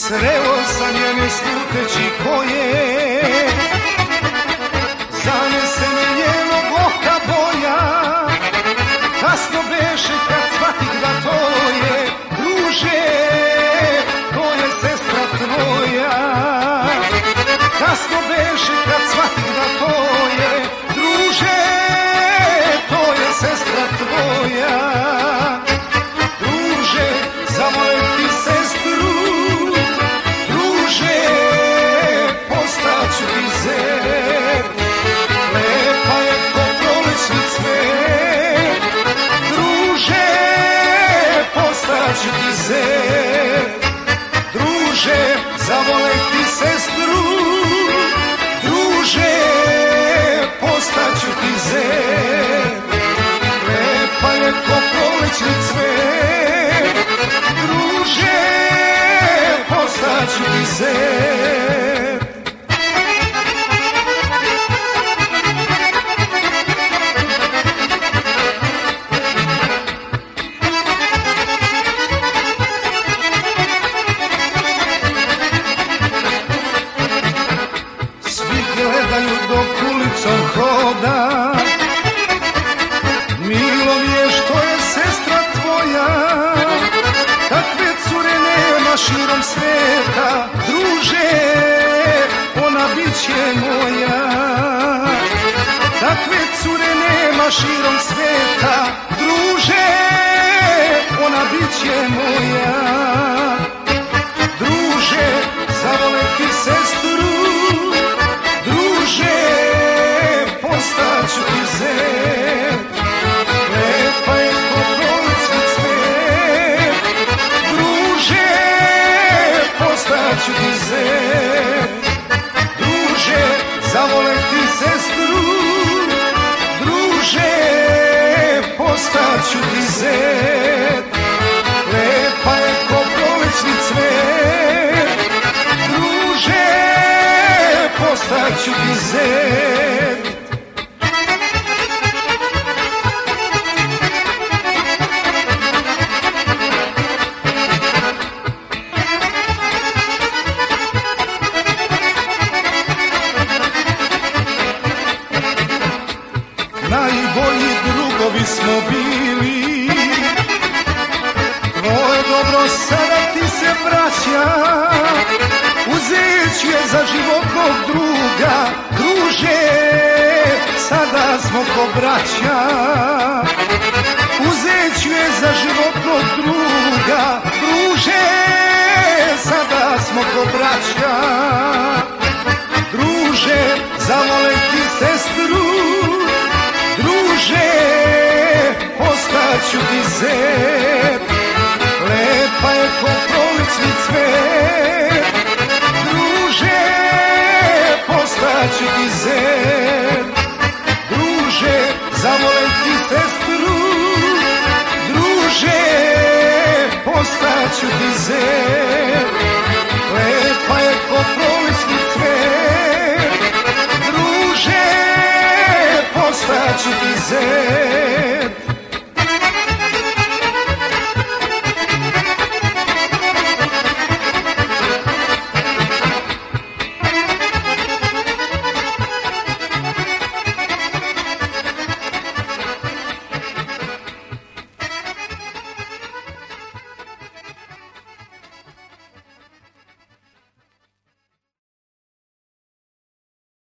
Sreo sam njene sluteći koje, zanese me njenog oka boja. Kasno beše kad shvatih da to je, druže, to je sestra tvoja. Kasno beše kad shvatih da to je, druže, to je sestra tvoja. Druže, zavolim ti sestru, druže, postaću ti zer. Lepa je ko prolećni cvet, druže, postaću ti zer. Druže, zavolim ti sestru, druže, postaću ti zer. Lepa je ko prolećni cvet, druže, postaću ti zer. Svi gledaju dok ulicom hoda, milo mi je što je sestra tvoja. Takve cure nema širom sveta, druže, ona bit će moja. Takve cure nema širom sveta, druže, ona bit će moja. Druže, zavole ti sestru, druže, postaću ti zer. Lepa je ko prolećni cvet, druže, postaću ti zer. Druže, zavolem ti sestru, druže, postaću ti zer. Lepa je ko prolećni cvet, druže, postaću ti zer. Najbolji drugovi smo bili, tvoje dobro sada ti se vraća. Uzet ću je za životnog druga, druže, sada smo ko braća. Uzet ću je za životnog druga, druže, sada smo ko braća. Druže, zavolem ti sestru, druže, postaću ti zer. Lepa je ko prolećni cvet, druže, postaću ti zer. Druže, zavolem ti sestru, druže, postaću ti zer.